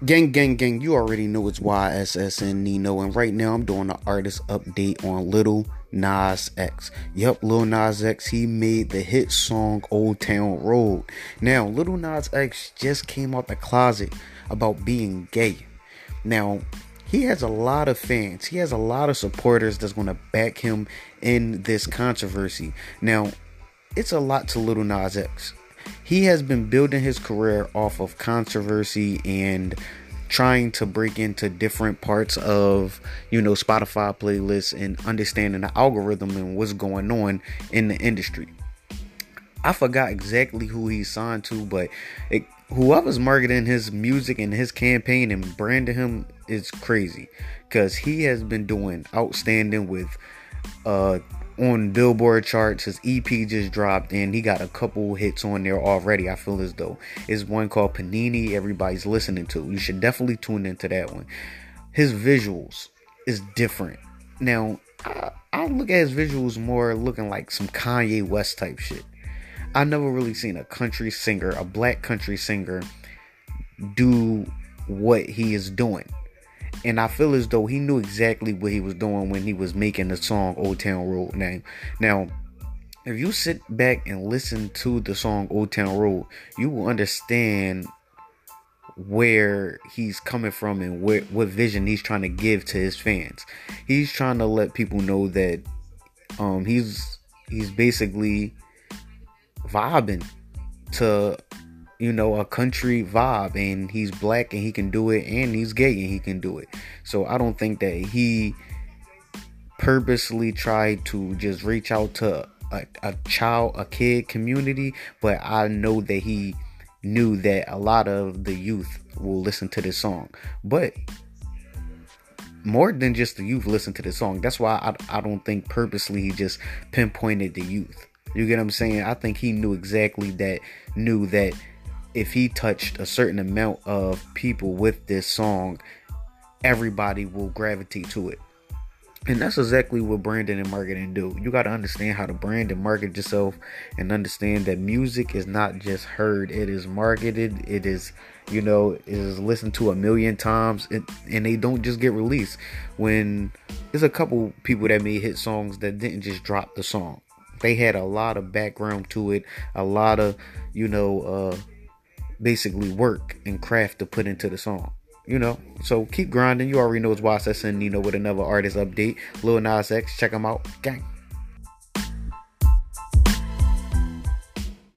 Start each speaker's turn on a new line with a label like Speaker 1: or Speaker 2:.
Speaker 1: Gang, gang, gang, you already know it's YSSN Nino, and right now I'm doing an artist update on Lil Nas X. Yup, Lil Nas X, he made the hit song Old Town Road. Now, Lil Nas X just came out the closet about being gay. Now, he has a lot of fans, he has a lot of supporters that's going to back him in this controversy. Now, it's a lot to Lil Nas X. He has been building his career off of controversy and trying to break into different parts of, Spotify playlists and understanding the algorithm and what's going on in the industry. I forgot exactly who he signed to, but whoever's marketing his music and his campaign and branding him is crazy, because he has been doing outstanding with on Billboard charts. His EP just dropped and he got a couple hits on there already. I feel as though it's one called Panini everybody's listening to. You should definitely tune into that one. His visuals is different. Now, I look at his visuals more looking like some Kanye West type shit. I never really seen a country singer, a black country singer, do what he is doing. And I feel as though he knew exactly what he was doing when he was making the song Old Town Road. Now, if you sit back and listen to the song Old Town Road, you will understand where he's coming from and what vision he's trying to give to his fans. He's trying to let people know that he's basically vibing to a country vibe, and he's black and he can do it, and he's gay and he can do it. So I don't think that he purposely tried to just reach out to a kid community, but I know that he knew that a lot of the youth will listen to this song. But more than just the youth listen to this song, that's why I don't think purposely he just pinpointed the youth. You get what I'm saying? I think he knew that if he touched a certain amount of people with this song, everybody will gravitate to it. And that's exactly what branding and marketing do. You got to understand how to brand and market yourself, and understand that music is not just heard, it is marketed. It is, it is listened to a million times, and they don't just get released. When there's a couple people that made hit songs that didn't just drop the song. They had a lot of background to it, a lot of, basically work and craft to put into the song. So keep grinding. You already know it's YSSN Nino with another artist update. Lil Nas X, check him out. Gang.